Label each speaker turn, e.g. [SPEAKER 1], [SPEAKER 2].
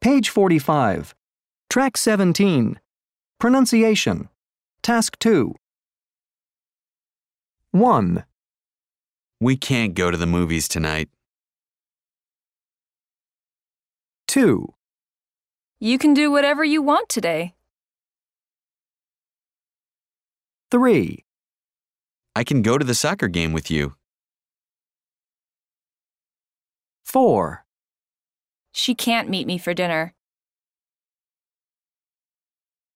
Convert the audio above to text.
[SPEAKER 1] Page 45. Track 17. Pronunciation. Task 2. 1,
[SPEAKER 2] We can't go to the movies tonight.
[SPEAKER 1] 2,
[SPEAKER 3] You can do whatever you want today.
[SPEAKER 1] 3,
[SPEAKER 2] I can go to the soccer game with you.
[SPEAKER 1] 4,
[SPEAKER 3] She can't meet me for dinner.